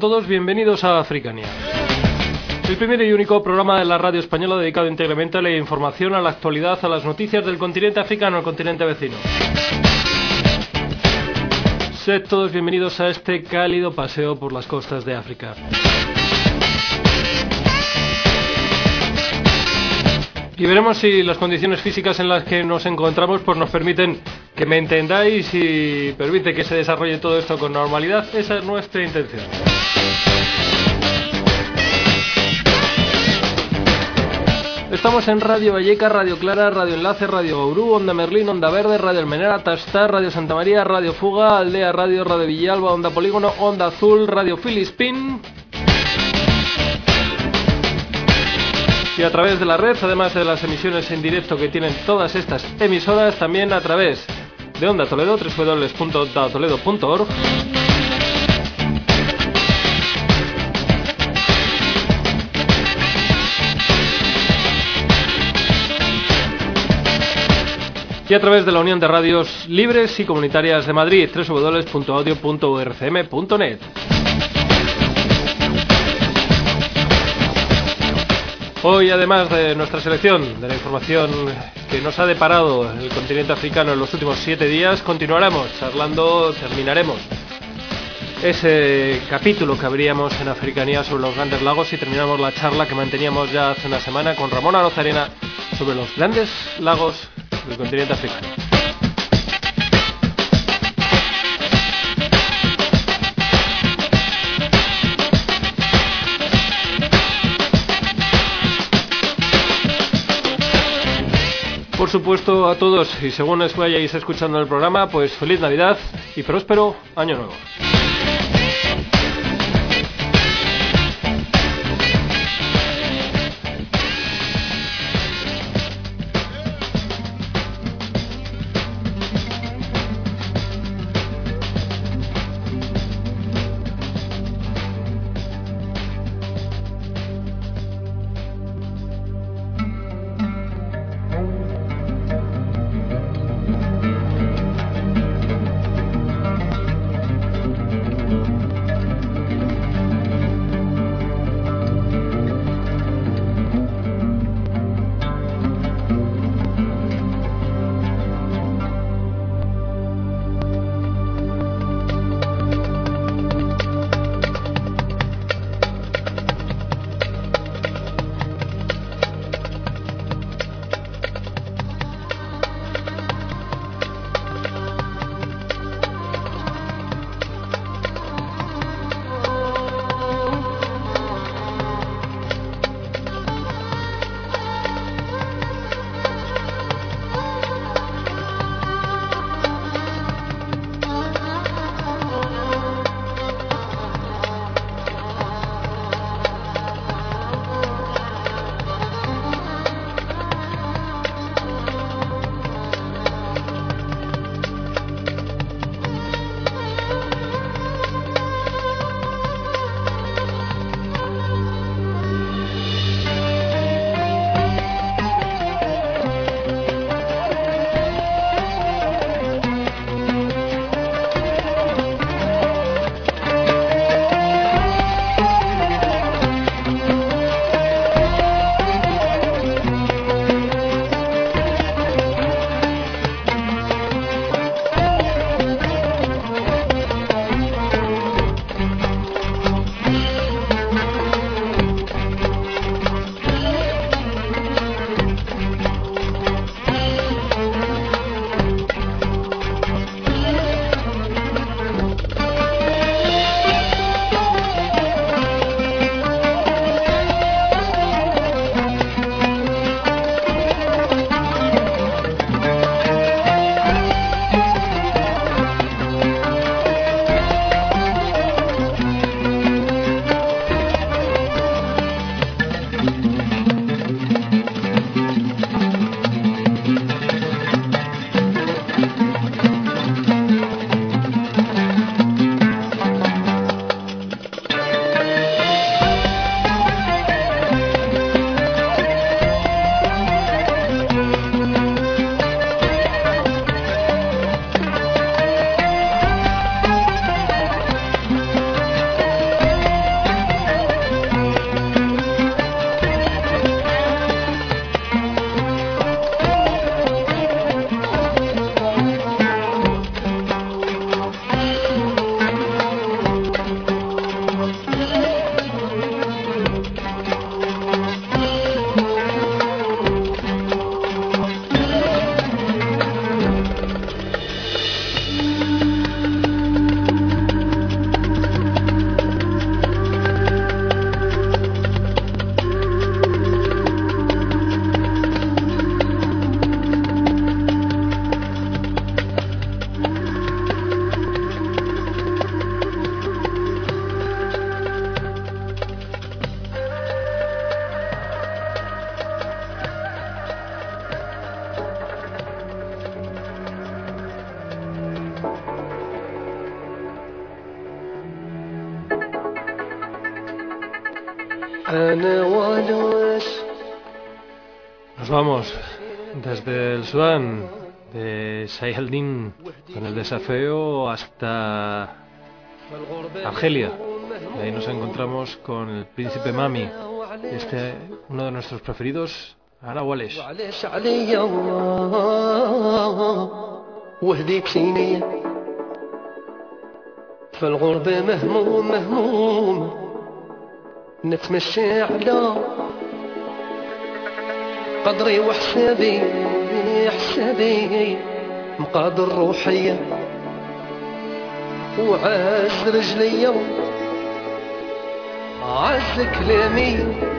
todos, bienvenidos a Africania. El primer y único programa de la radio española dedicado íntegramente a la información, a la actualidad, a las noticias del continente africano, al continente vecino. Sed todos bienvenidos a este cálido paseo por las costas de África. Y veremos si las condiciones físicas en las que nos encontramos pues nos permiten que me entendáis y permite que se desarrolle todo esto con normalidad. Esa es nuestra intención. Estamos en Radio Valleca, Radio Clara, Radio Enlace, Radio Gaurú, Onda Merlín, Onda Verde, Radio Almenara, Tastar, Radio Santa María, Radio Fuga, Aldea Radio, Radio Villalba, Onda Polígono, Onda Azul, Radio Filispín. Y a través de la red, además de las emisiones en directo que tienen todas estas emisoras, también a través de Onda Toledo, www.ondatoledo.org. Y a través de la Unión de Radios Libres y Comunitarias de Madrid, www.audio.urcm.net. Hoy, además de nuestra selección, de la información que nos ha deparado el continente africano en los últimos 7 días, continuaremos charlando, terminaremos ese capítulo que abríamos en Africanía sobre los grandes lagos y terminamos la charla que manteníamos ya hace una semana con Ramón Arozarena sobre los grandes lagos del continente africano. Por supuesto, a todos, y según os vayáis escuchando el programa, pues feliz Navidad y próspero Año Nuevo. Nos vamos desde el Sudán de Sayaldin con el desafío hasta Argelia. Y ahí nos encontramos con el príncipe Mami, uno de nuestros preferidos, Ana Walesh. في الغربة مهموم مهموم نتمشى على قدري وحسابي حسابي مقادر روحية وعز رجلي عز كلامي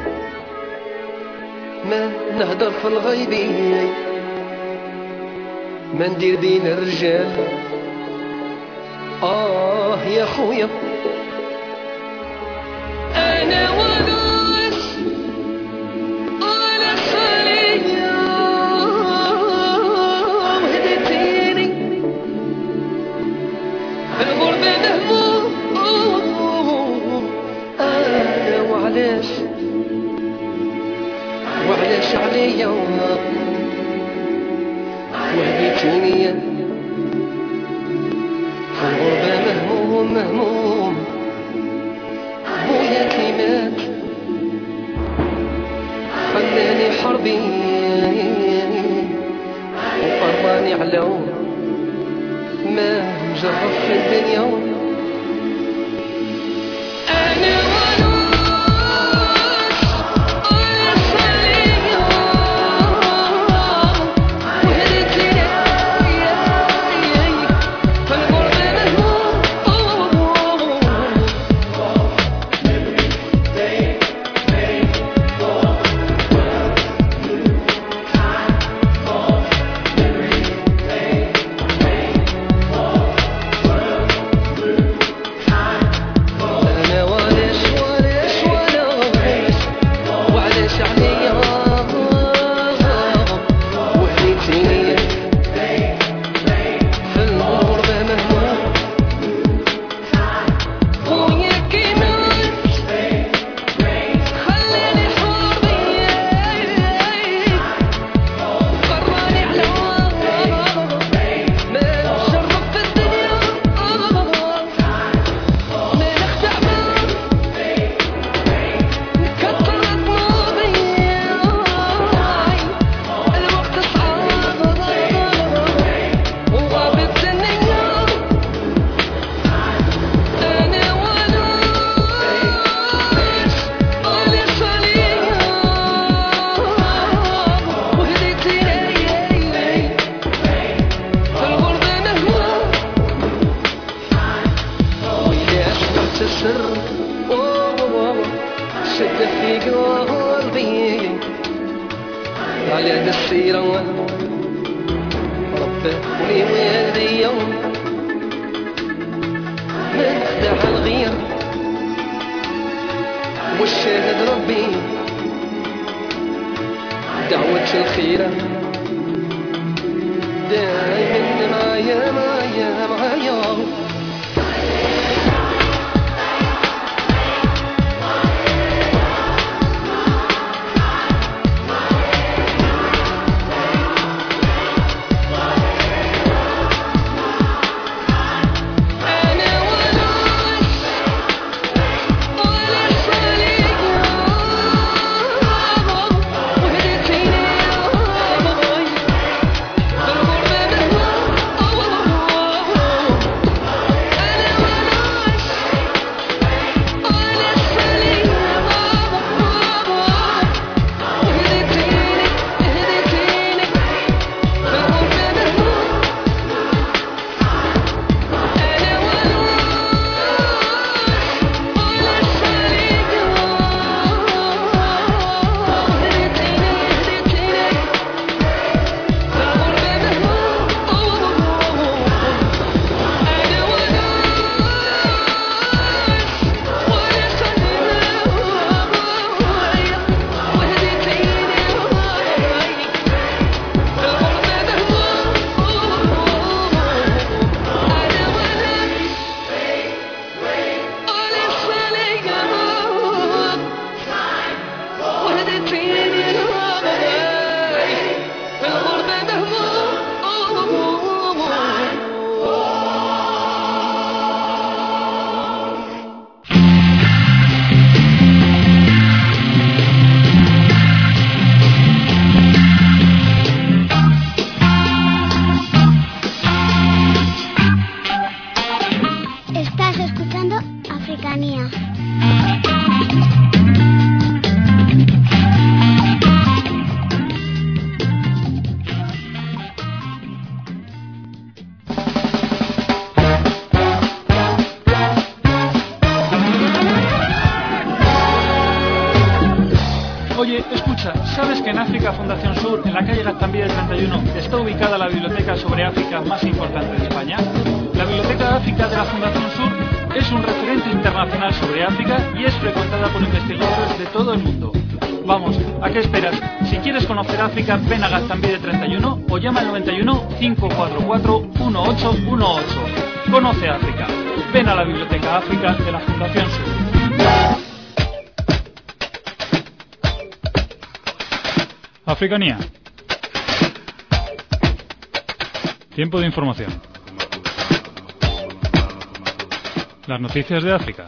ما نهدر في الغيبي ما ندير بين الرجال يا خويا أنا وناس على خلية وهديتيني الغربة مهموم أنا وعلاش عليا وهديتيني الغربة مهموم بويا كلمات خلاني حربي وقراني على ما مجرب في الدنيا أنا Oye, escucha, ¿sabes que en África Fundación Sur, en la calle Gaztambide 31, está ubicada la biblioteca sobre África más importante de España? La Biblioteca de África de la Fundación Sur es un referente internacional sobre África y es frecuentada por investigadores de todo el mundo. Vamos, ¿a qué esperas? Si quieres conocer África, ven a Gaztambide 31 o llama al 91 544 1818. Conoce África. Ven a la Biblioteca África de la Fundación Sur. Africanía. Tiempo de información. Las noticias de África.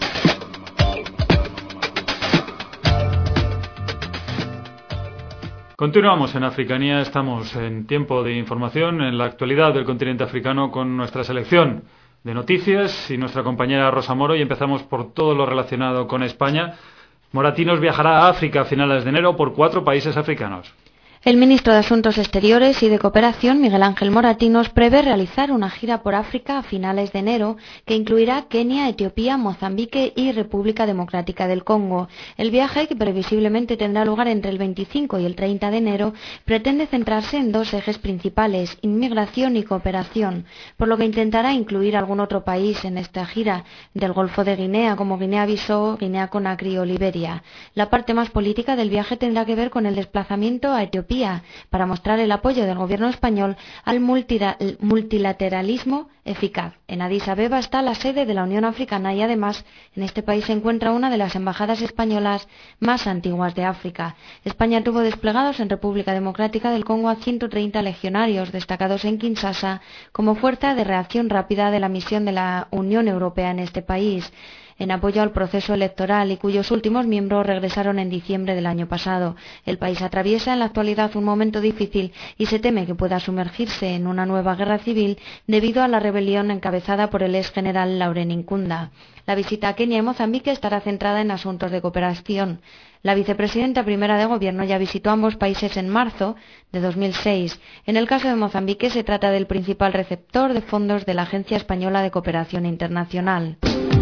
Continuamos en Africanía, estamos en tiempo de información en la actualidad del continente africano con nuestra selección de noticias y nuestra compañera Rosa Moro, y empezamos por todo lo relacionado con España. Moratinos viajará a África a finales de enero por 4 países africanos. El ministro de Asuntos Exteriores y de Cooperación, Miguel Ángel Moratinos, prevé realizar una gira por África a finales de enero que incluirá Kenia, Etiopía, Mozambique y República Democrática del Congo. El viaje, que previsiblemente tendrá lugar entre el 25 y el 30 de enero, pretende centrarse en 2 ejes principales, inmigración y cooperación, por lo que intentará incluir algún otro país en esta gira del Golfo de Guinea, como Guinea-Bissau, Guinea-Conakry o Liberia. La parte más política del viaje tendrá que ver con el desplazamiento a Etiopía para mostrar el apoyo del gobierno español al multilateralismo eficaz. En Addis Abeba está la sede de la Unión Africana y además en este país se encuentra una de las embajadas españolas más antiguas de África. España tuvo desplegados en República Democrática del Congo a 130 legionarios destacados en Kinshasa como fuerza de reacción rápida de la misión de la Unión Europea en este país, en apoyo al proceso electoral y cuyos últimos miembros regresaron en diciembre del año pasado. El país atraviesa en la actualidad un momento difícil y se teme que pueda sumergirse en una nueva guerra civil debido a la rebelión encabezada por el ex general Laurent Nkunda. La visita a Kenia y Mozambique estará centrada en asuntos de cooperación. La vicepresidenta primera de Gobierno ya visitó ambos países en marzo de 2006. En el caso de Mozambique se trata del principal receptor de fondos de la Agencia Española de Cooperación Internacional.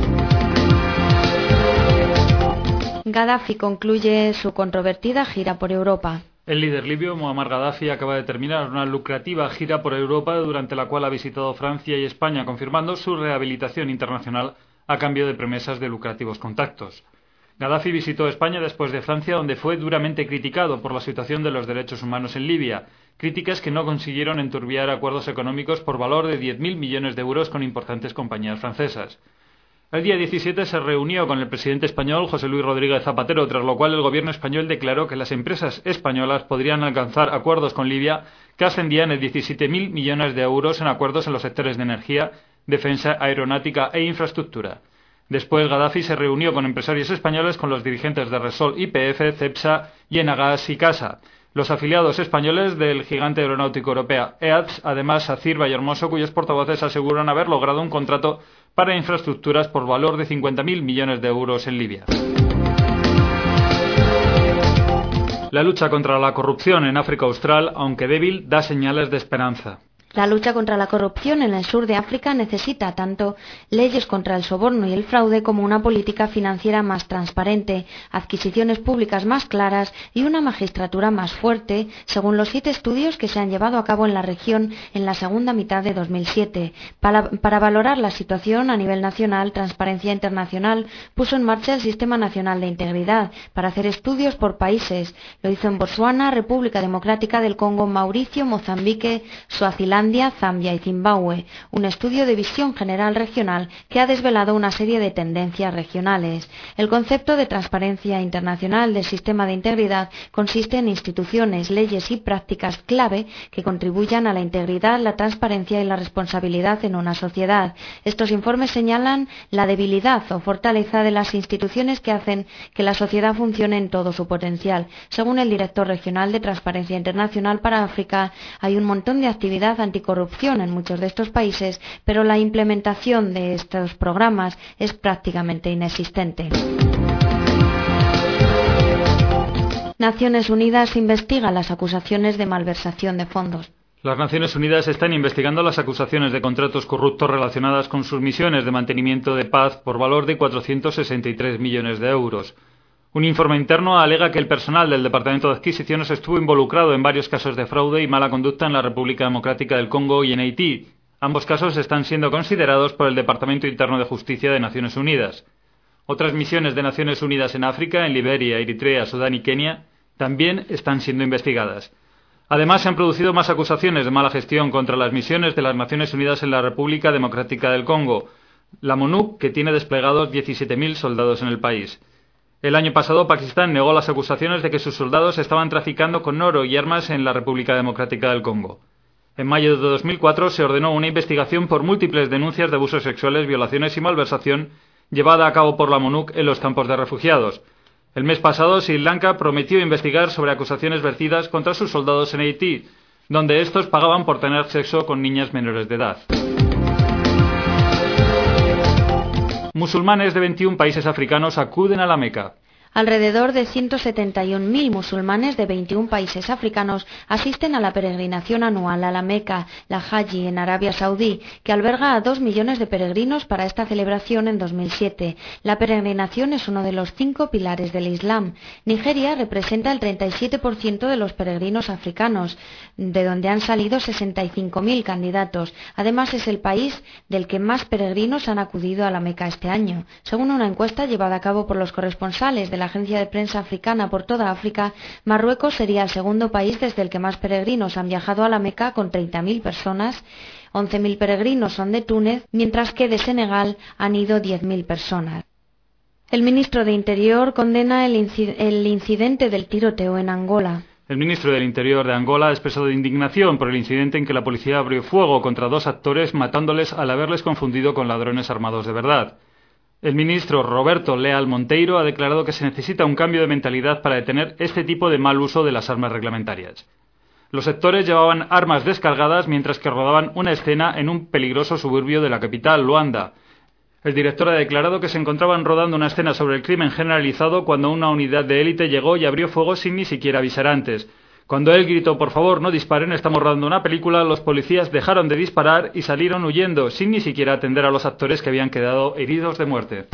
Gaddafi concluye su controvertida gira por Europa. El líder libio Muammar Gaddafi acaba de terminar una lucrativa gira por Europa durante la cual ha visitado Francia y España, confirmando su rehabilitación internacional a cambio de promesas de lucrativos contactos. Gaddafi visitó España después de Francia, donde fue duramente criticado por la situación de los derechos humanos en Libia, críticas que no consiguieron enturbiar acuerdos económicos por valor de 10.000 millones de euros con importantes compañías francesas. El día 17 se reunió con el presidente español José Luis Rodríguez Zapatero, tras lo cual el gobierno español declaró que las empresas españolas podrían alcanzar acuerdos con Libia que ascendían a 17.000 millones de euros en acuerdos en los sectores de energía, defensa, aeronáutica e infraestructura. Después, Gaddafi se reunió con empresarios españoles, con los dirigentes de Repsol, YPF, Cepsa y Enagas y Casa, los afiliados españoles del gigante aeronáutico europeo EADS, además Sacir Vallehermoso, cuyos portavoces aseguran haber logrado un contrato para infraestructuras por valor de 50.000 millones de euros en Libia. La lucha contra la corrupción en África Austral, aunque débil, da señales de esperanza. La lucha contra la corrupción en el sur de África necesita tanto leyes contra el soborno y el fraude como una política financiera más transparente, adquisiciones públicas más claras y una magistratura más fuerte, según los 7 estudios que se han llevado a cabo en la región en la segunda mitad de 2007. Para valorar la situación a nivel nacional, Transparencia Internacional puso en marcha el Sistema Nacional de Integridad para hacer estudios por países. Lo hizo en Botsuana, República Democrática del Congo, Mauricio, Mozambique, Suazilandia, Zambia y Zimbabue, un estudio de visión general regional que ha desvelado una serie de tendencias regionales. El concepto de transparencia internacional del sistema de integridad consiste en instituciones, leyes y prácticas clave que contribuyan a la integridad, la transparencia y la responsabilidad en una sociedad. Estos informes señalan la debilidad o fortaleza de las instituciones que hacen que la sociedad funcione en todo su potencial. Según el director regional de Transparencia Internacional para África, hay un montón de actividad anticorrupción en muchos de estos países, pero la implementación de estos programas es prácticamente inexistente. Naciones Unidas investiga las acusaciones de malversación de fondos. Las Naciones Unidas están investigando las acusaciones de contratos corruptos relacionadas con sus misiones de mantenimiento de paz por valor de 463 millones de euros. Un informe interno alega que el personal del Departamento de Adquisiciones estuvo involucrado en varios casos de fraude y mala conducta en la República Democrática del Congo y en Haití. Ambos casos están siendo considerados por el Departamento Interno de Justicia de Naciones Unidas. Otras misiones de Naciones Unidas en África, en Liberia, Eritrea, Sudán y Kenia, también están siendo investigadas. Además, se han producido más acusaciones de mala gestión contra las misiones de las Naciones Unidas en la República Democrática del Congo, la MONUC, que tiene desplegados 17.000 soldados en el país. El año pasado, Pakistán negó las acusaciones de que sus soldados estaban traficando con oro y armas en la República Democrática del Congo. En mayo de 2004 se ordenó una investigación por múltiples denuncias de abusos sexuales, violaciones y malversación llevada a cabo por la MONUC en los campos de refugiados. El mes pasado, Sri Lanka prometió investigar sobre acusaciones vertidas contra sus soldados en Haití, donde estos pagaban por tener sexo con niñas menores de edad. Musulmanes de 21 países africanos acuden a la Meca. Alrededor de 171.000 musulmanes de 21 países africanos asisten a la peregrinación anual a la Meca, la Haji, en Arabia Saudí, que alberga a 2 millones de peregrinos para esta celebración en 2007. La peregrinación es uno de los 5 pilares del Islam. Nigeria representa el 37% de los peregrinos africanos, de donde han salido 65.000 candidatos. Además, es el país del que más peregrinos han acudido a la Meca este año. Según una encuesta llevada a cabo por los corresponsales de la agencia de prensa africana por toda África, Marruecos sería el segundo país desde el que más peregrinos han viajado a la Meca, con 30.000 personas. 11.000 peregrinos son de Túnez, mientras que de Senegal han ido 10.000 personas. El ministro de Interior condena el incidente del tiroteo en Angola. El ministro del Interior de Angola ha expresado indignación por el incidente en que la policía abrió fuego contra 2 actores, matándoles al haberles confundido con ladrones armados de verdad. El ministro Roberto Leal Monteiro ha declarado que se necesita un cambio de mentalidad para detener este tipo de mal uso de las armas reglamentarias. Los sectores llevaban armas descargadas mientras que rodaban una escena en un peligroso suburbio de la capital, Luanda. El director ha declarado que se encontraban rodando una escena sobre el crimen generalizado cuando una unidad de élite llegó y abrió fuego sin ni siquiera avisar antes. Cuando él gritó "por favor, no disparen, estamos rodando una película", los policías dejaron de disparar y salieron huyendo, sin ni siquiera atender a los actores que habían quedado heridos de muerte.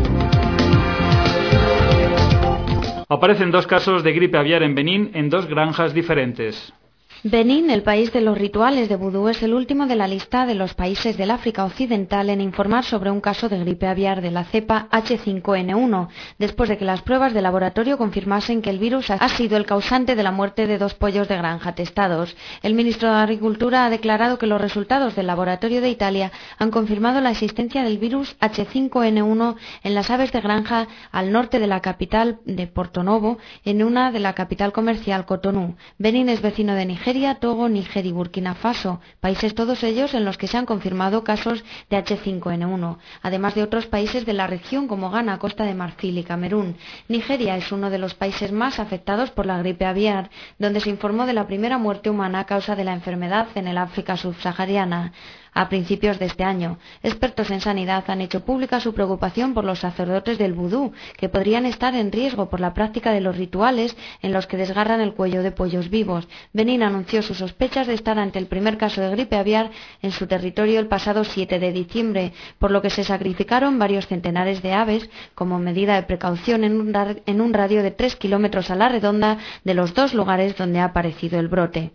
Aparecen 2 casos de gripe aviar en Benín en 2 granjas diferentes. Benín, el país de los rituales de vudú, es el último de la lista de los países del África Occidental en informar sobre un caso de gripe aviar de la cepa H5N1, después de que las pruebas de laboratorio confirmasen que el virus ha sido el causante de la muerte de 2 pollos de granja testados. El ministro de Agricultura ha declarado que los resultados del laboratorio de Italia han confirmado la existencia del virus H5N1 en las aves de granja al norte de la capital de Porto-Novo, en una de la capital comercial Cotonú. Benín es vecino de Nigeria, Togo, Níger y Burkina Faso, países todos ellos en los que se han confirmado casos de H5N1, además de otros países de la región como Ghana, Costa de Marfil y Camerún. Nigeria es uno de los países más afectados por la gripe aviar, donde se informó de la primera muerte humana a causa de la enfermedad en el África subsahariana. A principios de este año, expertos en sanidad han hecho pública su preocupación por los sacerdotes del vudú, que podrían estar en riesgo por la práctica de los rituales en los que desgarran el cuello de pollos vivos. Benín anunció sus sospechas de estar ante el primer caso de gripe aviar en su territorio el pasado 7 de diciembre, por lo que se sacrificaron varios centenares de aves como medida de precaución en un radio de 3 kilómetros a la redonda de los 2 lugares donde ha aparecido el brote.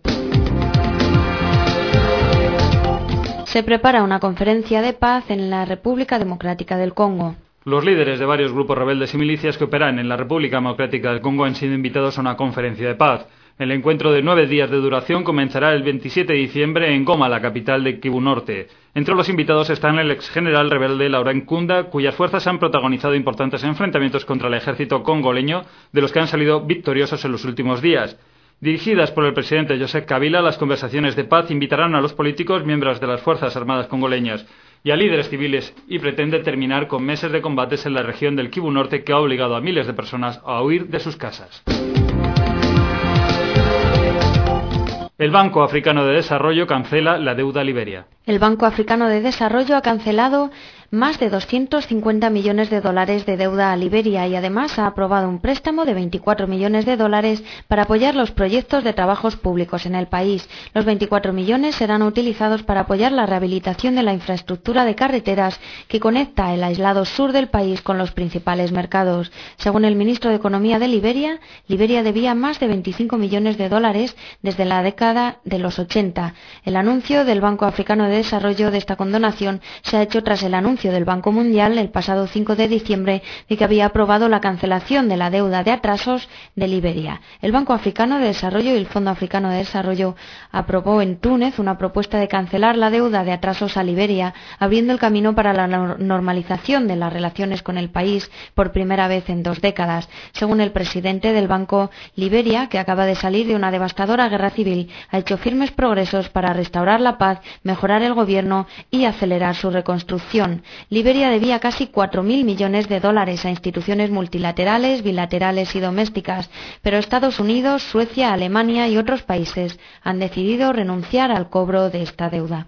Se prepara una conferencia de paz en la República Democrática del Congo. Los líderes de varios grupos rebeldes y milicias que operan en la República Democrática del Congo han sido invitados a una conferencia de paz. El encuentro de 9 días de duración comenzará el 27 de diciembre en Goma, la capital de Kivu Norte. Entre los invitados están el ex general rebelde Laurent Nkunda, cuyas fuerzas han protagonizado importantes enfrentamientos contra el ejército congoleño, de los que han salido victoriosos en los últimos días. Dirigidas por el presidente Joseph Kabila, las conversaciones de paz invitarán a los políticos, miembros de las Fuerzas Armadas congoleñas y a líderes civiles, y pretende terminar con meses de combates en la región del Kivu Norte que ha obligado a miles de personas a huir de sus casas. El Banco Africano de Desarrollo cancela la deuda a Liberia. El Banco Africano de Desarrollo ha cancelado más de 250 millones de dólares de deuda a Liberia y además ha aprobado un préstamo de 24 millones de dólares para apoyar los proyectos de trabajos públicos en el país. Los 24 millones serán utilizados para apoyar la rehabilitación de la infraestructura de carreteras que conecta el aislado sur del país con los principales mercados. Según el ministro de Economía de Liberia, Liberia debía más de 25 millones de dólares desde la década de los 80. El anuncio del Banco Africano de Desarrollo de esta condonación se ha hecho tras el anuncio del Banco Mundial el pasado 5 de diciembre de que había aprobado la cancelación de la deuda de atrasos de Liberia. El Banco Africano de Desarrollo y el Fondo Africano de Desarrollo aprobó en Túnez una propuesta de cancelar la deuda de atrasos a Liberia, abriendo el camino para la normalización de las relaciones con el país por primera vez en 2 décadas. Según el presidente del banco, Liberia, que acaba de salir de una devastadora guerra civil, ha hecho firmes progresos para restaurar la paz, mejorar el gobierno y acelerar su reconstrucción. Liberia debía casi 4.000 millones de dólares a instituciones multilaterales, bilaterales y domésticas, pero Estados Unidos, Suecia, Alemania y otros países han decidido renunciar al cobro de esta deuda.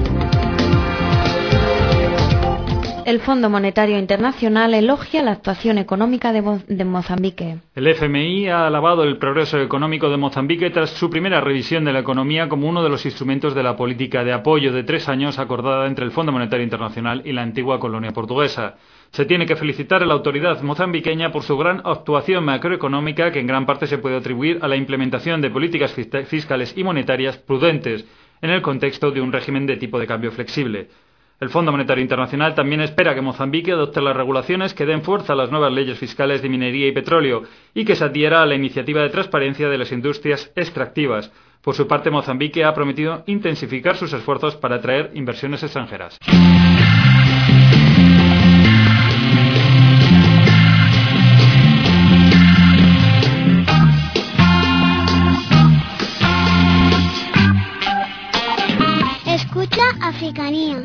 El Fondo Monetario Internacional elogia la actuación económica de Mozambique. El FMI ha alabado el progreso económico de Mozambique tras su primera revisión de la economía como uno de los instrumentos de la política de apoyo de 3 años acordada entre el Fondo Monetario Internacional y la antigua colonia portuguesa. Se tiene que felicitar a la autoridad mozambiqueña por su gran actuación macroeconómica, que en gran parte se puede atribuir a la implementación de políticas fiscales y monetarias prudentes en el contexto de un régimen de tipo de cambio flexible. El Fondo Monetario Internacional también espera que Mozambique adopte las regulaciones que den fuerza a las nuevas leyes fiscales de minería y petróleo y que se adhiera a la iniciativa de transparencia de las industrias extractivas. Por su parte, Mozambique ha prometido intensificar sus esfuerzos para atraer inversiones extranjeras. Escucha Africanía.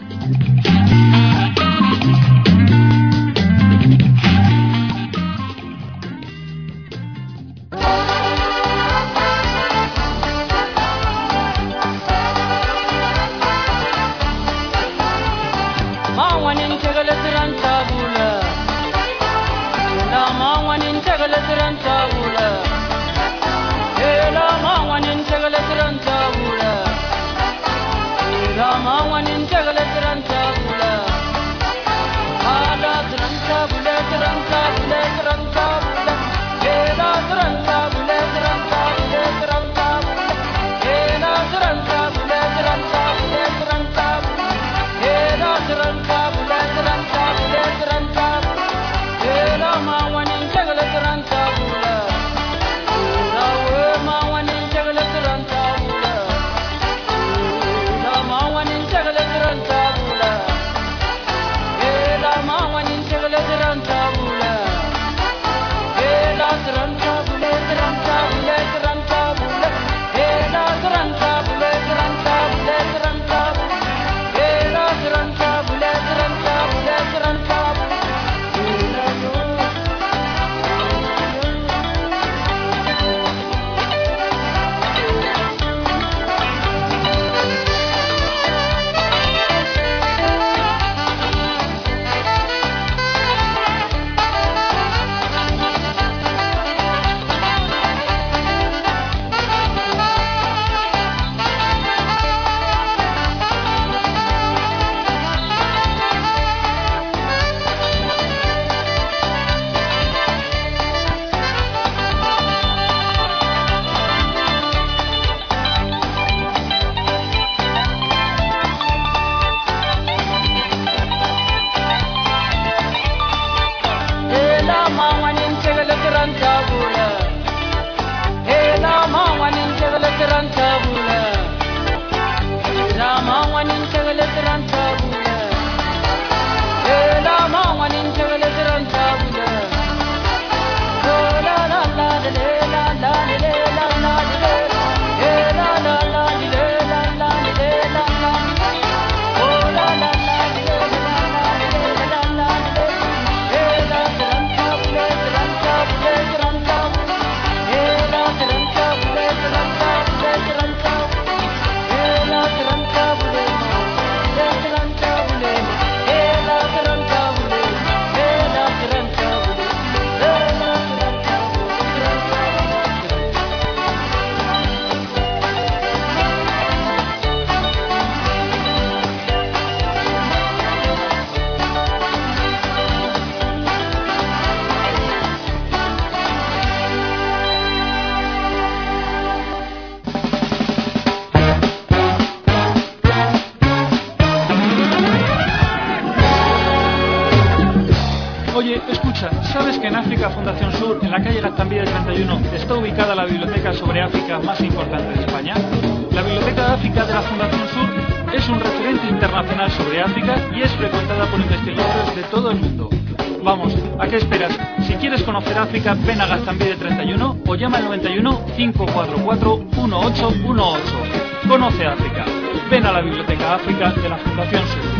porque en África Fundación Sur, en la calle Gaztambide 31, está ubicada la biblioteca sobre África más importante de España. La Biblioteca de África de la Fundación Sur es un referente internacional sobre África y es frecuentada por investigadores de todo el mundo. Vamos, ¿a qué esperas? Si quieres conocer África, ven a Gaztambide 31 o llama al 91 544 1818. Conoce África. Ven a la Biblioteca África de la Fundación Sur.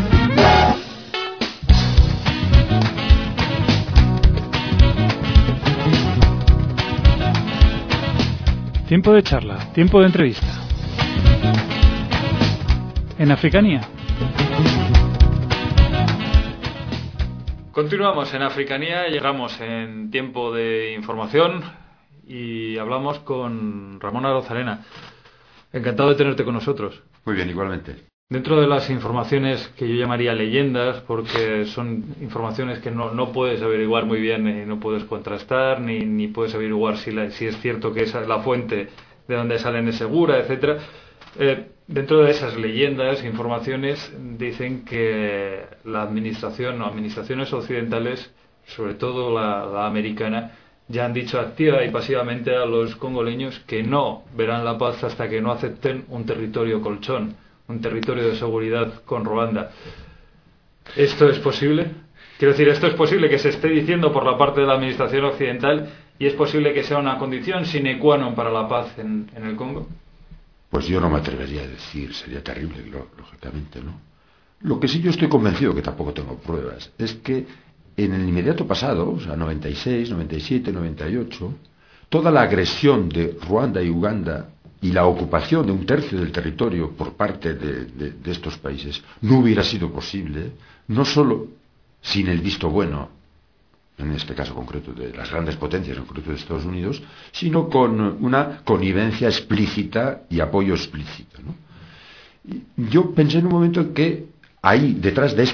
Tiempo de charla, tiempo de entrevista. En Africanía. Continuamos en Africanía, llegamos en tiempo de información y hablamos con Ramón Arozarena. Encantado de tenerte con nosotros. Muy bien, igualmente. Dentro de las informaciones que yo llamaría leyendas, porque son informaciones que no puedes averiguar muy bien, no puedes contrastar, ni puedes averiguar si es cierto que esa es la fuente de donde salen es segura, etcétera. Dentro de esas leyendas, informaciones, dicen que la administración o administraciones occidentales, sobre todo la americana, ya han dicho activa y pasivamente a los congoleños que no verán la paz hasta que no acepten un territorio colchón, un territorio de seguridad con Ruanda. ¿Esto es posible? Quiero decir, ¿esto es posible que se esté diciendo por la parte de la administración occidental y es posible que sea una condición sine qua non para la paz en el Congo? Pues yo no me atrevería a decir, sería terrible, lógicamente, ¿no? Lo que sí yo estoy convencido, que tampoco tengo pruebas, es que en el inmediato pasado, o sea, 96, 97, 98, toda la agresión de Ruanda y Uganda y la ocupación de un tercio del territorio por parte de estos países no hubiera sido posible, no solo sin el visto bueno, en este caso concreto de las grandes potencias, en concreto de Estados Unidos, sino con una connivencia explícita y apoyo explícito, ¿no? Y yo pensé en un momento en que ahí, detrás de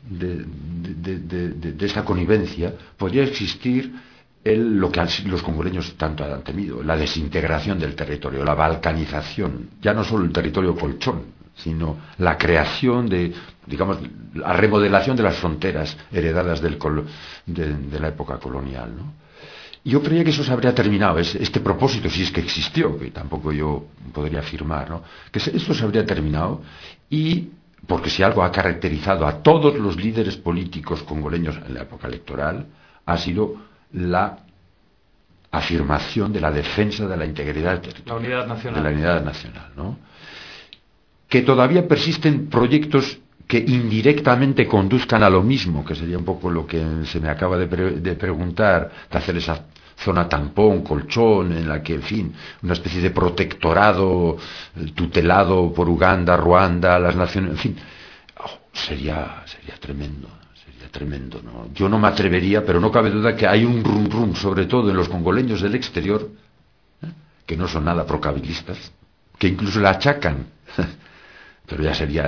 esta connivencia, podría existir lo que los congoleños tanto han temido, la desintegración del territorio, la balcanización, ya no solo el territorio colchón, sino la creación digamos, la remodelación de las fronteras heredadas de la época colonial, ¿no? Yo creía que eso se habría terminado, este propósito, si es que existió, que tampoco yo podría afirmar, ¿no? Que esto se habría terminado, y porque si algo ha caracterizado a todos los líderes políticos congoleños en la época electoral, ha sido la afirmación de la defensa de la integridad del territorio, la unidad nacional. De la unidad nacional, ¿no? Que todavía persisten proyectos que indirectamente conduzcan a lo mismo, que sería un poco lo que se me acaba de preguntar, de hacer esa zona tampón, colchón, en la que, en fin, una especie de protectorado tutelado por Uganda, Ruanda, las naciones, en fin, sería tremendo, ¿no? Yo no me atrevería, pero no cabe duda que hay un rum sobre todo en los congoleños del exterior, que no son nada procabilistas, que incluso le achacan pero ya sería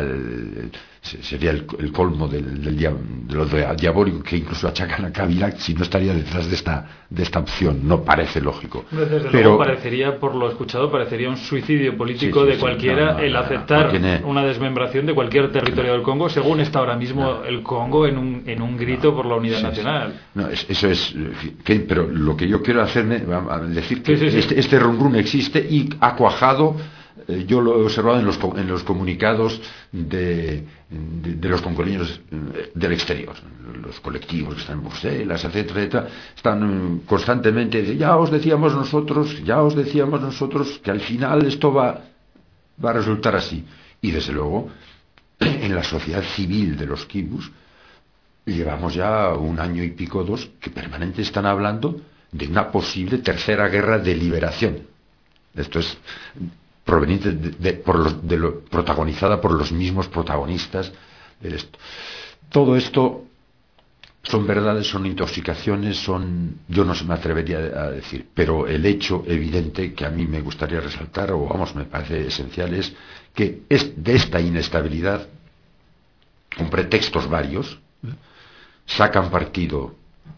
el colmo de lo diabólico, que incluso achacan a Kabila, si no estaría detrás de esta opción. No parece lógico. Desde luego parecería, por lo escuchado, parecería un suicidio político de cualquiera el aceptar una desmembración de cualquier territorio del Congo, según está ahora mismo el Congo en un grito por la unidad nacional. No, eso es... pero lo que yo quiero hacerme, decir que este rum existe y ha cuajado. Yo lo he observado en los comunicados de los congoleños del exterior, los colectivos que están en Bruselas, etcétera, están constantemente, ya os decíamos nosotros que al final esto va a resultar así. Y desde luego, en la sociedad civil de los kibus, llevamos ya un año y pico, 2, que permanentemente están hablando de una posible tercera guerra de liberación. Esto es proveniente protagonizada por los mismos protagonistas de esto. Todo esto son verdades, son intoxicaciones, yo no se me atrevería a decir, pero el hecho evidente que a mí me gustaría resaltar, me parece esencial, es que de esta inestabilidad, con pretextos varios, sacan partido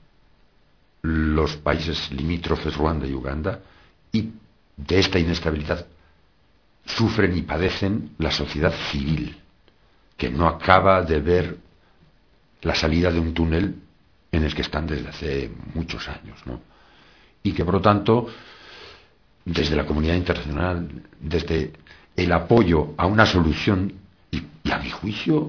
los países limítrofes, Ruanda y Uganda, y de esta inestabilidad sufren y padecen la sociedad civil, que no acaba de ver la salida de un túnel en el que están desde hace muchos años, ¿no? Y que, por lo tanto, desde la comunidad internacional, desde el apoyo a una solución y a mi juicio,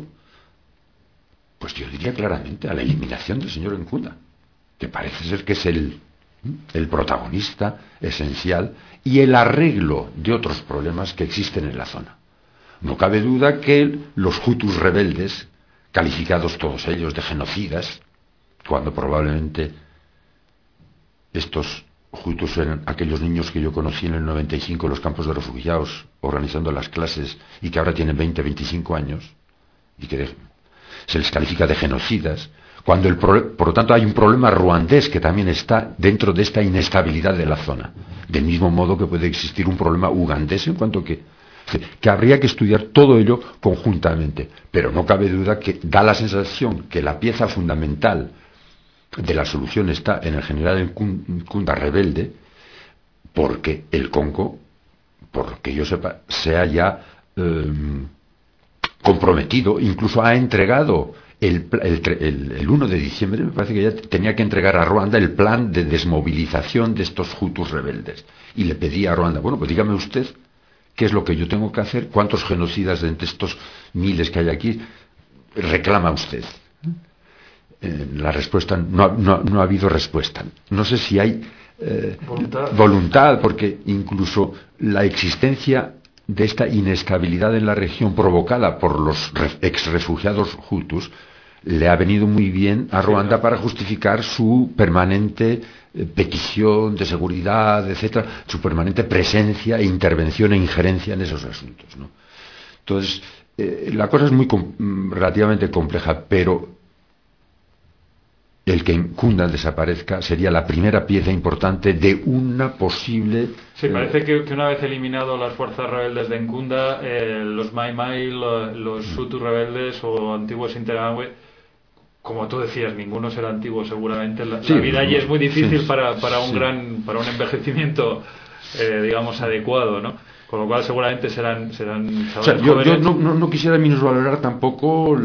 pues yo diría claramente a la eliminación del señor Encunda, que parece ser que es el protagonista esencial y el arreglo de otros problemas que existen en la zona. No cabe duda que los hutus rebeldes, calificados todos ellos de genocidas, cuando probablemente estos hutus eran aquellos niños que yo conocí en el 95 en los campos de refugiados organizando las clases y que ahora tienen 20, 25 años y que se les califica de genocidas, cuando por lo tanto hay un problema ruandés que también está dentro de esta inestabilidad de la zona, del mismo modo que puede existir un problema ugandés en cuanto que habría que estudiar todo ello conjuntamente, pero no cabe duda que da la sensación que la pieza fundamental de la solución está en el general Encunda rebelde, porque el Congo, por lo que yo sepa, se ha ya comprometido, incluso ha entregado el 1 de diciembre, me parece que ya tenía que entregar a Ruanda el plan de desmovilización de estos hutus rebeldes, y le pedía a Ruanda, bueno, pues dígame usted qué es lo que yo tengo que hacer, cuántos genocidas de entre estos miles que hay aquí reclama usted. La respuesta, no ha habido respuesta. No sé si hay voluntad, porque incluso la existencia de esta inestabilidad en la región provocada por los ex-refugiados hutus le ha venido muy bien a Ruanda para justificar su permanente petición de seguridad, etcétera, su permanente presencia, intervención e injerencia en esos asuntos, ¿no? Entonces, la cosa es relativamente compleja, pero el que Encunda desaparezca sería la primera pieza importante de una posible... Sí, parece que una vez eliminado las fuerzas rebeldes de Encunda, los Mai Mai, los Hutu rebeldes o antiguos Interahamwe, como tú decías, ninguno será antiguo seguramente. La vida allí es muy difícil para un envejecimiento, digamos, adecuado, ¿no? Con lo cual seguramente serán o sea, yo no quisiera minusvalorar tampoco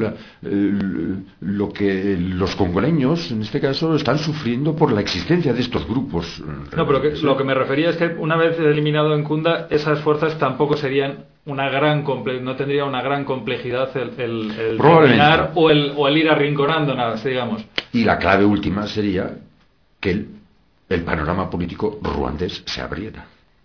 lo que los congoleños, en este caso, están sufriendo por la existencia de estos grupos. No, pero lo que me refería es que una vez eliminado Encunda, esas fuerzas tampoco serían no tendría una gran complejidad el terminar o el ir arrinconándolas, digamos. Y la clave última sería que el panorama político ruandés se abriera.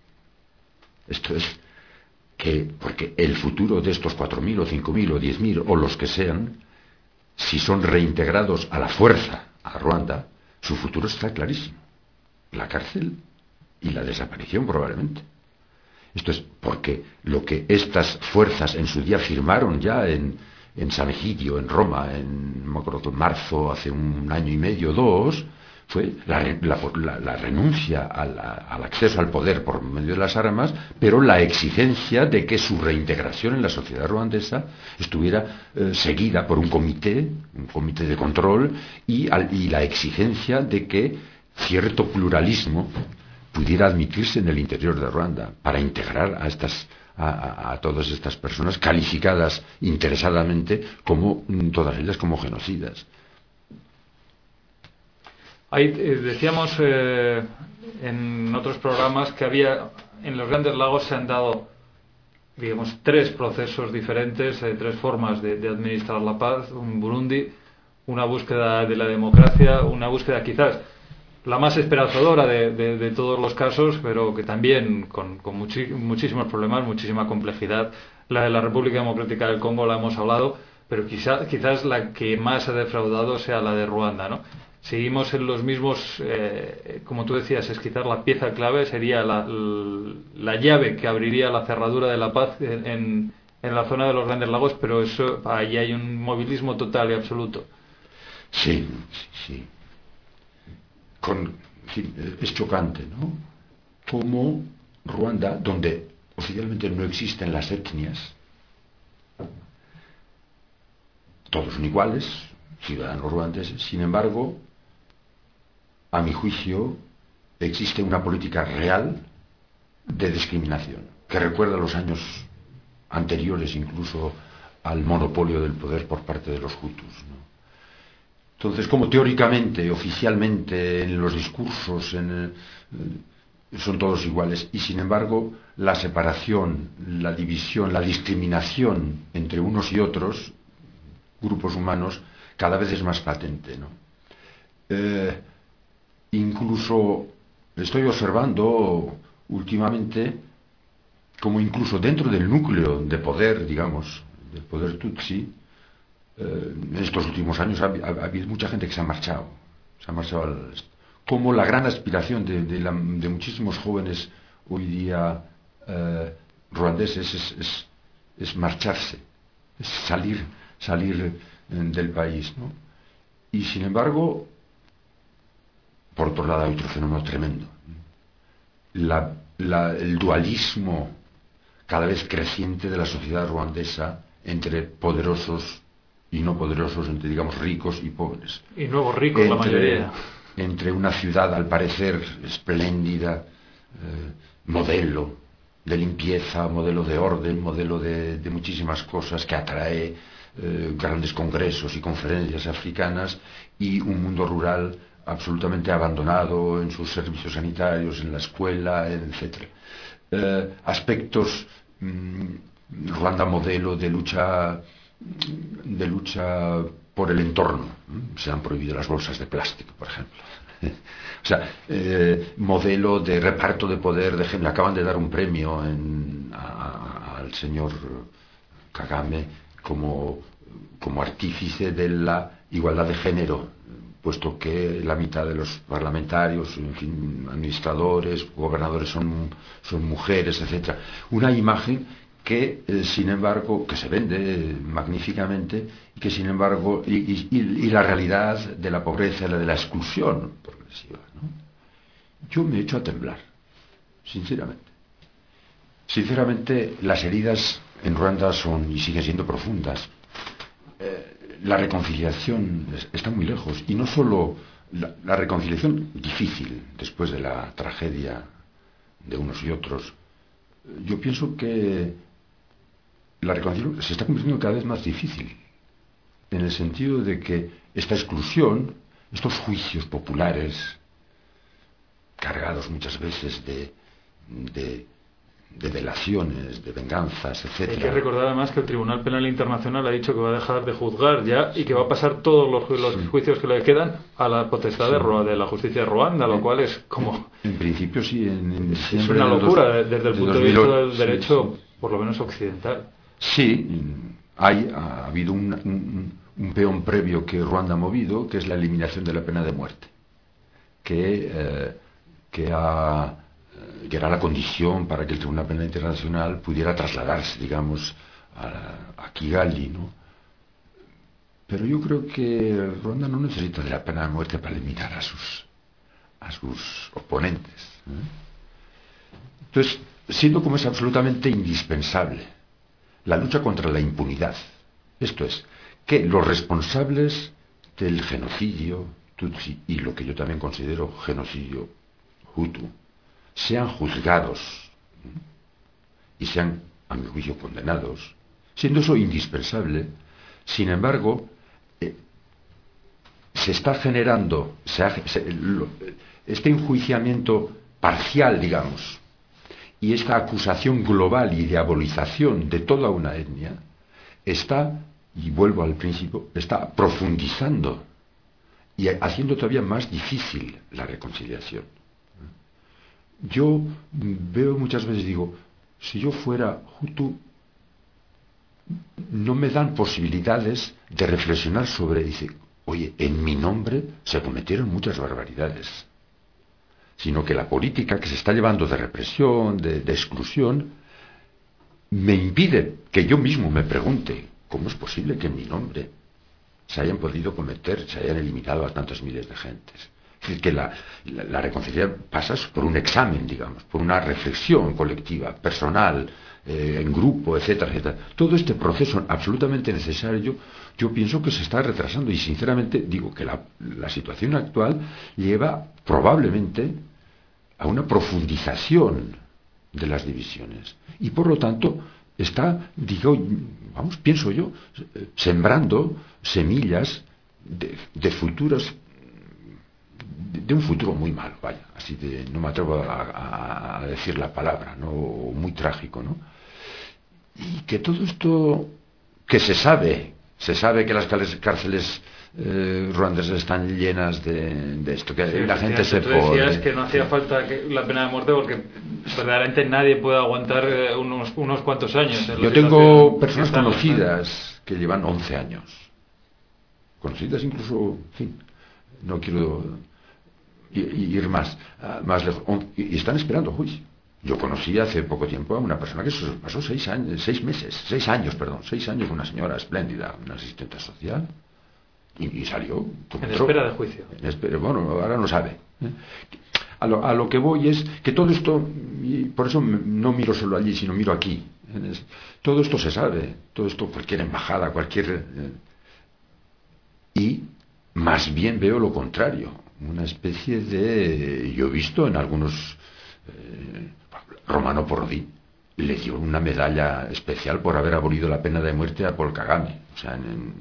Esto es porque el futuro de estos 4.000 o 5.000 o 10.000 o los que sean, si son reintegrados a la fuerza a Ruanda, su futuro está clarísimo: la cárcel y la desaparición probablemente. Esto es porque lo que estas fuerzas en su día firmaron ya en San Egidio, en Roma, en marzo, hace un año y medio, 2, fue la renuncia al acceso al poder por medio de las armas, pero la exigencia de que su reintegración en la sociedad ruandesa estuviera seguida por un comité de control y la exigencia de que cierto pluralismo pudiera admitirse en el interior de Ruanda para integrar a todas estas personas calificadas interesadamente todas ellas como genocidas. Decíamos en otros programas que en los Grandes Lagos se han dado, digamos, 3 procesos diferentes, 3 formas de administrar la paz: un Burundi, una búsqueda de la democracia, una búsqueda quizás la más esperanzadora de todos los casos, pero que también con muchísimos problemas, muchísima complejidad. La de la República Democrática del Congo la hemos hablado, pero quizás la que más ha defraudado sea la de Ruanda, ¿no? Seguimos en los mismos, como tú decías, es quizás la pieza clave, sería la llave que abriría la cerradura de la paz en la zona de los Grandes Lagos, pero ahí hay un movilismo total y absoluto. Sí. Es chocante, ¿no? Como Ruanda, donde oficialmente no existen las etnias, todos son iguales, ciudadanos ruandeses, sin embargo, a mi juicio, existe una política real de discriminación, que recuerda los años anteriores incluso al monopolio del poder por parte de los hutus, ¿no? Entonces, como teóricamente, oficialmente, en los discursos, son todos iguales, y sin embargo, la separación, la división, la discriminación entre unos y otros, grupos humanos, cada vez es más patente, ¿no? Incluso estoy observando últimamente como incluso dentro del núcleo de poder, digamos, del poder Tutsi, en estos últimos años ha habido mucha gente que se ha marchado como la gran aspiración de muchísimos jóvenes hoy día ruandeses es marcharse, es salir del país, ¿no? Y sin embargo, por otro lado hay otro fenómeno tremendo, el dualismo cada vez creciente de la sociedad ruandesa entre poderosos y no poderosos, entre, digamos, ricos y pobres. Y nuevos ricos, la mayoría. Entre una ciudad, al parecer, espléndida, modelo de limpieza, modelo de orden, modelo de muchísimas cosas, que atrae grandes congresos y conferencias africanas, y un mundo rural absolutamente abandonado en sus servicios sanitarios, en la escuela, etc. Aspectos Ruanda modelo de lucha por el entorno. Se han prohibido las bolsas de plástico, por ejemplo. O sea, modelo de reparto de poder. Le acaban de dar un premio al señor Kagame como artífice de la igualdad de género, puesto que la mitad de los parlamentarios, en fin, administradores, gobernadores son mujeres, etcétera. Una imagen que, sin embargo, que se vende magníficamente, y que, sin embargo, y la realidad de la pobreza, la de la exclusión progresiva, ¿no? Yo me echo a temblar, sinceramente. Sinceramente, las heridas en Ruanda son y siguen siendo profundas. La reconciliación está muy lejos, y no solo la reconciliación difícil después de la tragedia de unos y otros. Yo pienso que la reconciliación se está convirtiendo cada vez más difícil, en el sentido de que esta exclusión, estos juicios populares, cargados muchas veces de delaciones, de venganzas, etc. Hay que recordar además que el Tribunal Penal Internacional ha dicho que va a dejar de juzgar ya y que va a pasar todos los juicios que le quedan a la potestad de la justicia de Ruanda, lo cual es como... En principio sí, es una locura desde el punto de vista del derecho, por lo menos occidental. Sí, ha habido un peón previo que Ruanda ha movido, que es la eliminación de la pena de muerte, que era la condición para que el Tribunal Penal Internacional pudiera trasladarse, digamos, a Kigali, ¿no? Pero yo creo que Ruanda no necesita de la pena de muerte para eliminar a sus oponentes, ¿eh? Entonces, siendo como es absolutamente indispensable la lucha contra la impunidad, esto es, que los responsables del genocidio Tutsi y lo que yo también considero genocidio Hutu sean juzgados y sean, a mi juicio, condenados, siendo eso indispensable. Sin embargo, se está generando este enjuiciamiento parcial, digamos, y esta acusación global y diabolización de toda una etnia está, y vuelvo al principio, está profundizando y haciendo todavía más difícil la reconciliación. Yo veo muchas veces, digo, si yo fuera Hutu, no me dan posibilidades de reflexionar sobre, dice, oye, en mi nombre se cometieron muchas barbaridades, sino que la política que se está llevando de represión, de exclusión, me impide que yo mismo me pregunte, ¿cómo es posible que en mi nombre se hayan eliminado a tantos miles de gentes? Es decir, que la reconciliación pasa por un examen, digamos, por una reflexión colectiva, personal, en grupo, etcétera, etcétera. Todo este proceso absolutamente necesario, yo pienso que se está retrasando, y sinceramente digo que la situación actual lleva probablemente a una profundización de las divisiones, y por lo tanto pienso yo, sembrando semillas de futuros, de un futuro muy malo, vaya, así de, no me atrevo a decir la palabra, ¿no? Muy trágico, ¿no? Y que todo esto, que se sabe que las cárceles ruandesas están llenas de esto, que Sí, la gente se tú decías pone. que no hacía falta la pena de muerte porque verdaderamente nadie puede aguantar unos cuantos años. En la Yo tengo situación personas que están, conocidas que llevan 11 años. Conocidas incluso, en fin, no quiero ir más lejos. Y están esperando juicio. Yo conocí hace poco tiempo a una persona que pasó 6 años, una señora espléndida, una asistente social, y salió. En espera de juicio. Bueno, ahora no sabe. A lo que voy es que todo esto, y por eso no miro solo allí, sino miro aquí. Todo esto se sabe, todo esto, cualquier embajada, y más bien veo lo contrario, una especie de... Yo he visto en algunos... Romano Prodi le dio una medalla especial por haber abolido la pena de muerte a Paul Kagame, o sea,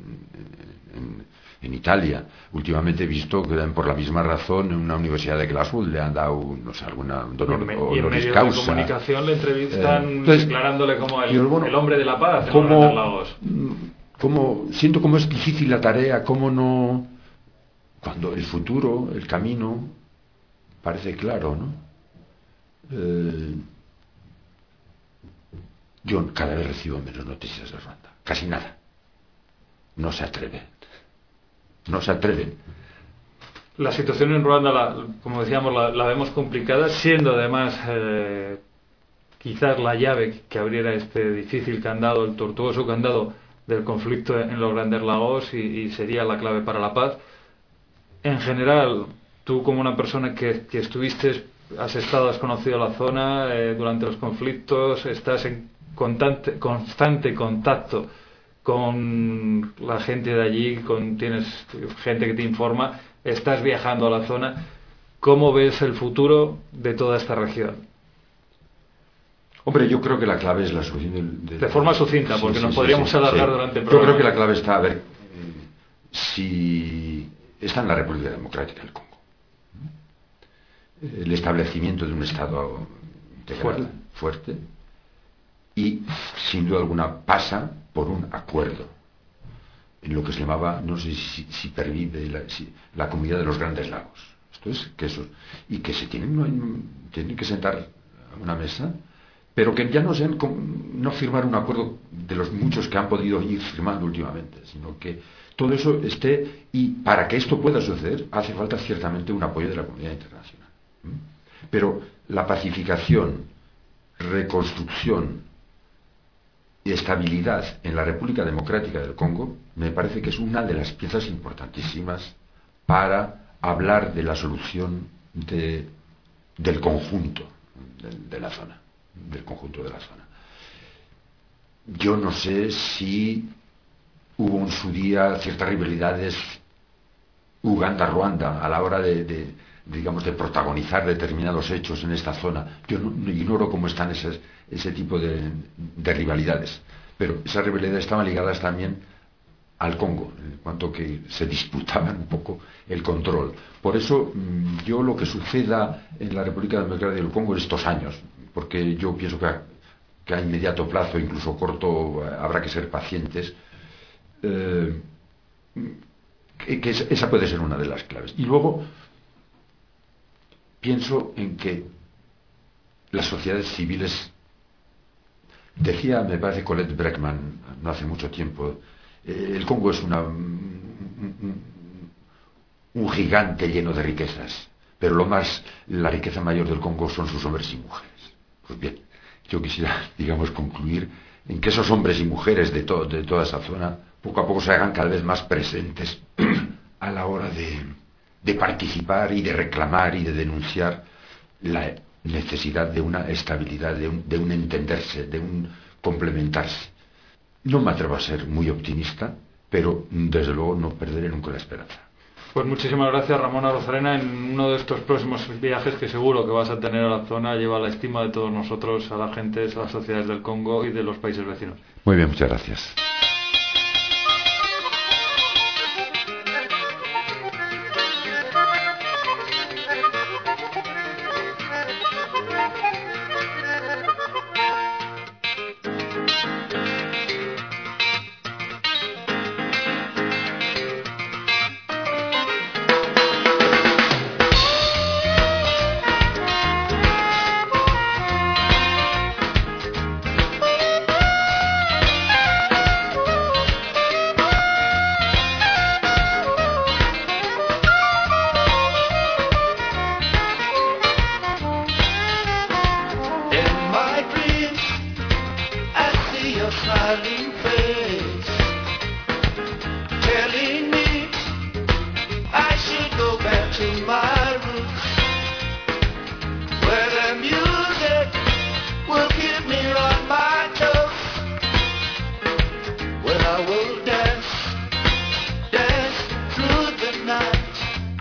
en Italia. Últimamente he visto que por la misma razón en una universidad de Glasgow le han dado, no sé, alguna y en medios de comunicación le entrevistan declarándole como el hombre de la paz en los Lagos. Siento cómo es difícil la tarea, cómo no... Cuando el futuro, el camino, parece claro, ¿no? Yo cada vez recibo menos noticias de Ruanda, casi nada. No se atreven. La situación en Ruanda, como decíamos, la vemos complicada, siendo además quizás la llave que abriera este difícil candado, el tortuoso candado del conflicto en los Grandes Lagos, y sería la clave para la paz. En general, tú como una persona que has conocido la zona durante los conflictos, estás en constante contacto con la gente de allí, tienes gente que te informa, estás viajando a la zona. ¿Cómo ves el futuro de toda esta región? Hombre, yo creo que la clave es la solución de forma sucinta, porque nos podríamos alargar durante el programa. Yo creo que la clave está, si está en la República Democrática del Congo. El establecimiento de un Estado integral, fuerte, y sin duda alguna pasa por un acuerdo en lo que se llamaba, no sé si pervive la comunidad de los Grandes Lagos. Esto es que eso, y que se tienen que sentar a una mesa, pero que ya no firmar un acuerdo de los muchos que han podido ir firmando últimamente, sino que todo eso esté, y para que esto pueda suceder hace falta ciertamente un apoyo de la comunidad internacional. Pero la pacificación, reconstrucción y estabilidad en la República Democrática del Congo me parece que es una de las piezas importantísimas para hablar de la solución del conjunto de la zona, Yo no sé si hubo en su día ciertas rivalidades Uganda-Ruanda a la hora de protagonizar determinados hechos en esta zona. Yo no ignoro cómo están ese tipo de rivalidades, pero esas rivalidades estaban ligadas también al Congo, en cuanto que se disputaban un poco el control. Por eso yo lo que suceda en la República Democrática del Congo en estos años, porque yo pienso que a inmediato plazo, incluso corto, habrá que ser pacientes, que esa puede ser una de las claves. Y luego pienso en que las sociedades civiles, decía, me parece, Colette Breckman no hace mucho tiempo, el Congo es un gigante lleno de riquezas, pero la riqueza mayor del Congo son sus hombres y mujeres. Pues bien, yo quisiera, concluir en que esos hombres y mujeres de toda esa zona poco a poco se hagan cada vez más presentes a la hora de participar y de reclamar y de denunciar la necesidad de una estabilidad, de un entenderse, de un complementarse. No me atrevo a ser muy optimista, pero desde luego no perderé nunca la esperanza. Pues muchísimas gracias, Ramón Arozarena. En uno de estos próximos viajes que seguro que vas a tener a la zona, lleva la estima de todos nosotros, a la gente, a las sociedades del Congo y de los países vecinos. Muy bien, muchas gracias. smiling face, telling me I should go back to my roots, where the music will keep me on my toes, where I will dance, dance through the night,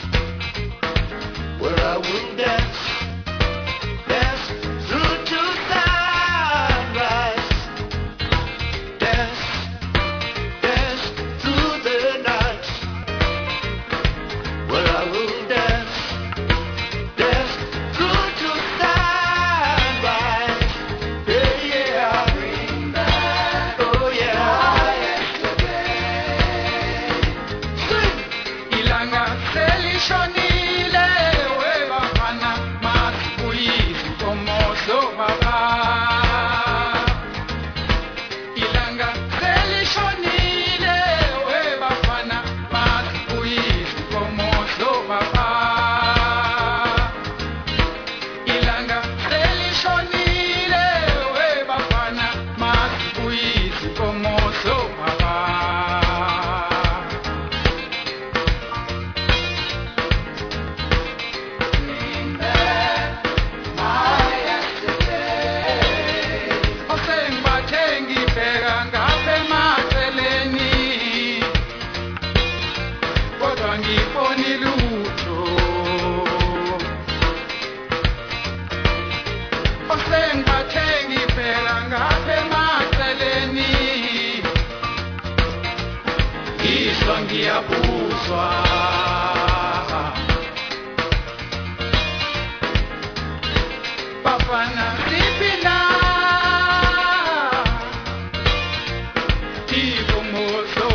where I will dance, dance through to sunrise, dance, dance through the night, where I will dance, dance through to sunrise. Yeah, yeah. Bring back, oh yeah. Sing. Ilanga selishonile we bafana masibuyisi komohlo baba. Ilanga selishonile we bafana masibuyisi komohlo baba. Ilanga selishonile we bafana masibuyisi komohlo baba. Osengibathengi bheka ngapha emaceleni, kodwa ngibona ilutho. Osengibathengi bheka ngapha emaceleni, ngizwa ngiyabuzwa. Bafana siphi na ikomohlo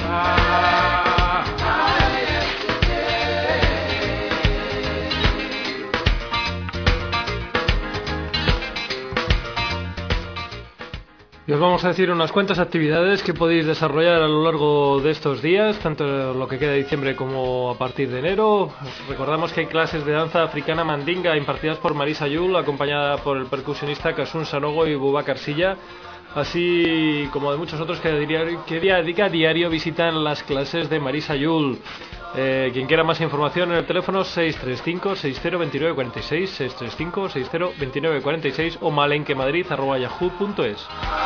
Y os vamos a decir unas cuantas actividades que podéis desarrollar a lo largo de estos días, tanto lo que queda de diciembre como a partir de enero. Recordamos que hay clases de danza africana mandinga impartidas por Marisa Yul, acompañada por el percusionista Kasun Sanogo y Boubacar Silla, así como de muchos otros que a diario visitan las clases de Marisa Yul. Quien quiera más información en el teléfono 635-602946, 635-602946 o malenquemadrid@yahoo.es.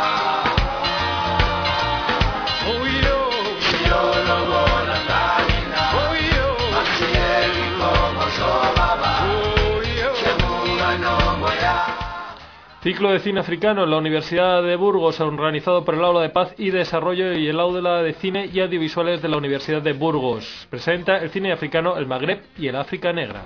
Ciclo de cine africano en la Universidad de Burgos, organizado por el Aula de Paz y Desarrollo y el Aula de Cine y Audiovisuales de la Universidad de Burgos. Presenta el cine africano, el Magreb y el África Negra.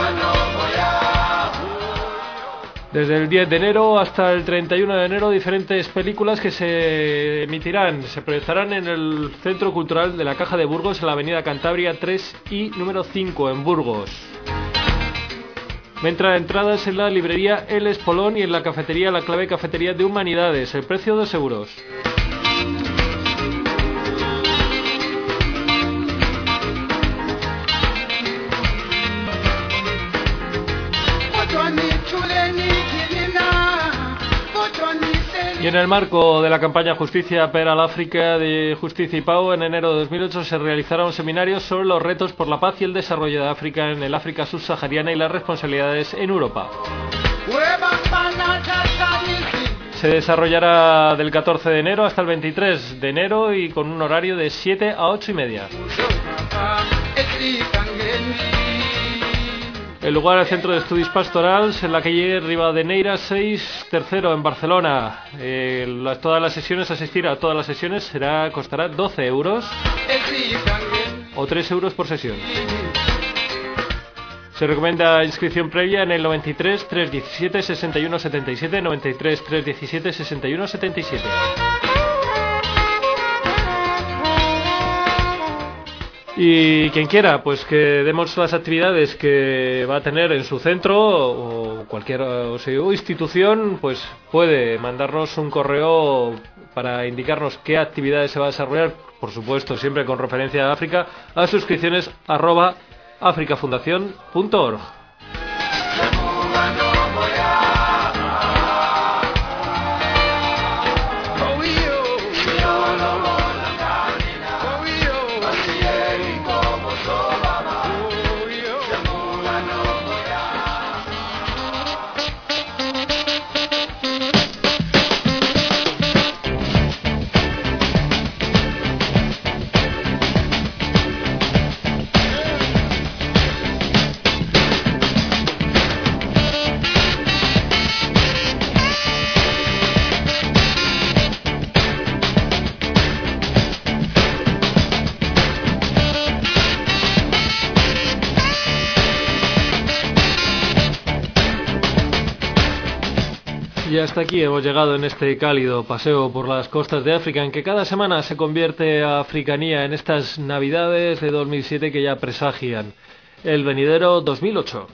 Desde el 10 de enero hasta el 31 de enero, diferentes películas que se proyectarán en el Centro Cultural de la Caja de Burgos, en la Avenida Cantabria 3 y número 5, en Burgos. Venta de entradas en la librería El Espolón y en la cafetería La Clave Cafetería de Humanidades. El precio 2 euros. Y en el marco de la campaña Justicia per al África de Justicia y Pau, en enero de 2008 se realizaron seminarios sobre los retos por la paz y el desarrollo de África en el África subsahariana y las responsabilidades en Europa. Se desarrollará del 14 de enero hasta el 23 de enero y con un horario de 7 a 8 y media. El lugar, el Centro de Estudios Pastorals, en la calle Rivadeneyra 6, tercero, en Barcelona. Todas las sesiones, asistir a todas las sesiones costará 12 euros o 3 euros por sesión. Se recomienda inscripción previa en el 93 317 61 77, 93 317 61 77. Y quien quiera, pues que demos las actividades que va a tener en su centro o cualquier institución, pues puede mandarnos un correo para indicarnos qué actividades se va a desarrollar, por supuesto siempre con referencia a África, a suscripciones@africafundacion.org. Y hasta aquí hemos llegado en este cálido paseo por las costas de África, en que cada semana se convierte a Africanía en estas Navidades de 2007 que ya presagian el venidero 2008.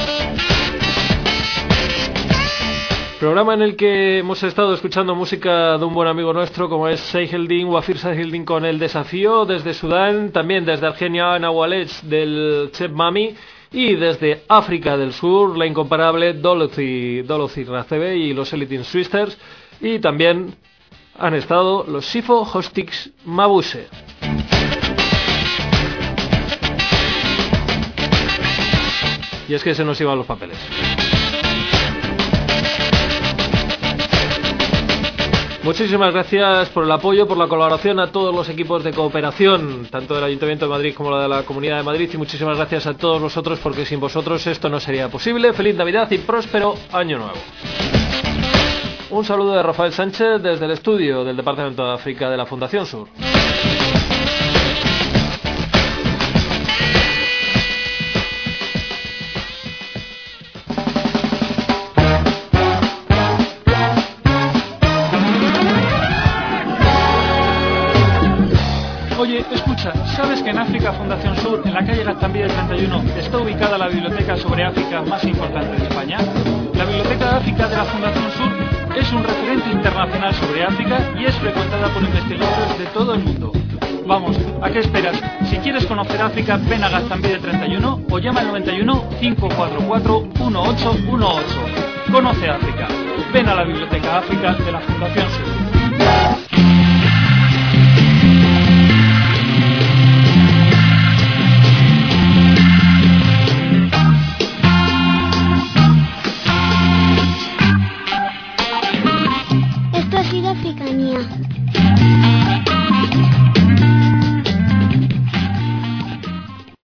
Programa en el que hemos estado escuchando música de un buen amigo nuestro como es Seyheldin, Wafir Seyheldin con El Desafío, desde Sudán, también desde Argelia Nawalech del Cheb Mami, y desde África del Sur la incomparable Dorothy Racebe y los Elitin Swisters, y también han estado los Sifo Hostix Mabuse. Y es que se nos iban los papeles. Muchísimas gracias por el apoyo, por la colaboración a todos los equipos de cooperación, tanto del Ayuntamiento de Madrid como la de la Comunidad de Madrid, y muchísimas gracias a todos vosotros, porque sin vosotros esto no sería posible. Feliz Navidad y próspero Año Nuevo. Un saludo de Rafael Sánchez desde el estudio del Departamento de África de la Fundación Sur. Oye, escucha, ¿sabes que en África Fundación Sur, en la calle Gaztambide 31, está ubicada la biblioteca sobre África más importante de España? La Biblioteca de África de la Fundación Sur es un referente internacional sobre África y es frecuentada por investigadores de todo el mundo. Vamos, ¿a qué esperas? Si quieres conocer África, ven a Gaztambide 31 o llama al 91 544 1818. Conoce África. Ven a la Biblioteca África de la Fundación Sur.